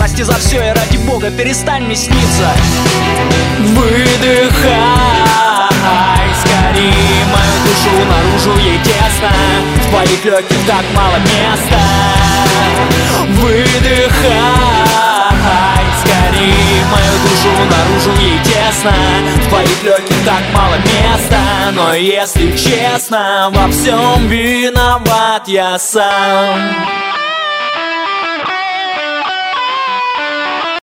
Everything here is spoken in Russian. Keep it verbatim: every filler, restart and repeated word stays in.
прости за все и ради бога перестань мне сниться. Выдыхай скорее мою душу, наружу ей тесно, в твоих легких так мало места. Выдыхай скорее мою душу, наружу ей тесно, в твоих легких так мало места. Но если честно, во всем виноват я сам.